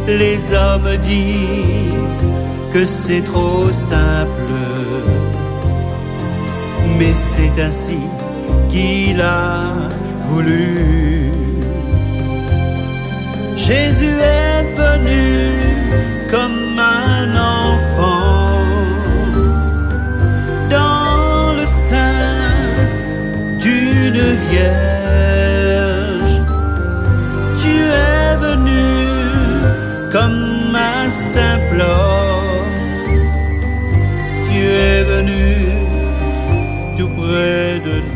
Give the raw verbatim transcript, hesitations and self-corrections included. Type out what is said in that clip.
Les hommes disent que c'est trop simple, mais c'est ainsi qu'il a voulu. Jésus est venu comme un enfant dans le sein d'une vierge. Tu es venu comme un simple homme. Tu es venu tout près de nous.